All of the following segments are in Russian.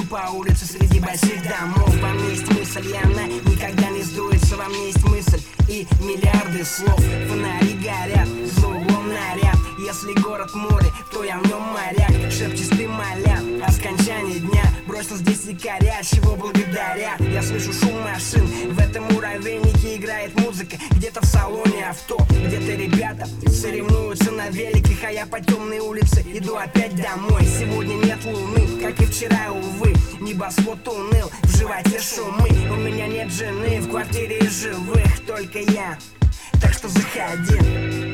по улице среди больших домов. Во мне есть мысль, и она никогда не сдуется. Во мне есть мысль и миллиарды слов. Фонари горят, за углом наряд. Если город море, то я в нем моряк. Шепчешь ты, моля, о скончании дня. Бросил здесь якоря, чего благодаря. Я слышу шум машин, в этом муравейнике играет музыка. Где-то в салоне авто, где-то ребята соревнуются на великих. А я по темной улице иду опять домой. Сегодня нет луны, как и вчера, увы. Небосвод уныл, в животе шумы. У меня нет жены, в квартире из живых только я, так что заходи.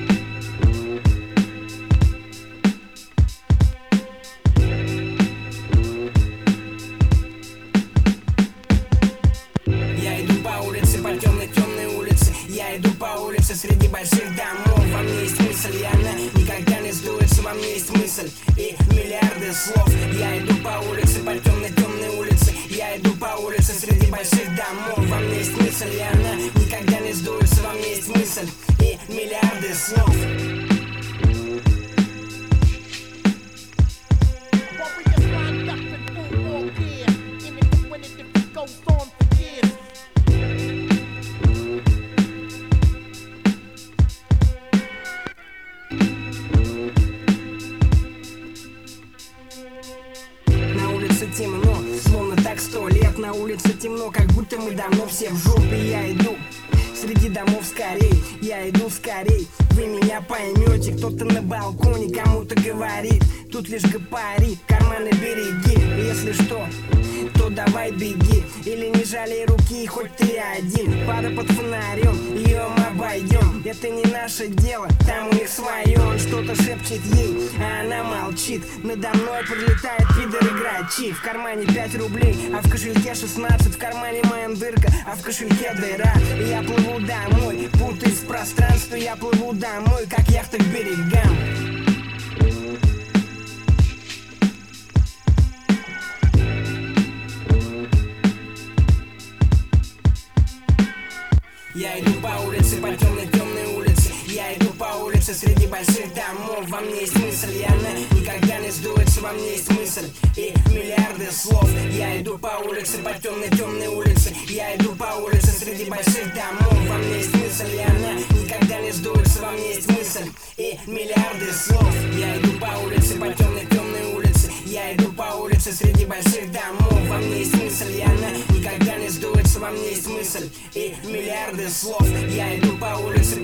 По темной улице, я иду по улице среди больших домов. Во мне есть мысль, и она никогда не сдуется. Во мне есть мысль и миллиарды слов. Я иду по улице, по темной улице. Я иду по улице среди больших домов. Во мне есть мысль, и она никогда не сдуется. Во мне есть мысль и миллиарды слов. Темно, словно так 100 лет. На улице темно, как будто мы давно все в жопе. Я иду среди домов скорей, я иду скорей. Вы меня поймете, кто-то на балконе кому-то говорит. Тут лишь гопари, карманы береги. Если что, то давай беги. Или не жалей руки, хоть ты один. Пара под фонарем, ее мы обойдем. Это не наше дело, там у них свое. Он что-то шепчет ей, а она молчит. Надо мной пролетает пидор-играчи. В кармане 5 рублей, а в кошельке 16. В кармане моем дырка, а в кошельке дыра. И я плыву домой, путаясь в пространстве. Я плыву домой, как яхта к берегам. Я иду по улице, по темной улице. Я иду по улице среди больших домов. Во мне есть мысль, и она никогда не сдуется. Во мне есть мысль и миллиарды слов. Я иду по улице, по темной улице. Я иду по улице среди больших домов. Во мне есть мысль, и она никогда не сдуется. Во мне есть мысль и миллиарды слов. Я иду по улице, по темной улице. Я иду по улице среди больших домов. Во мне есть мысль, и она никогда не сдуется. Во мне есть мысль и миллиарды слов. Я иду по улице,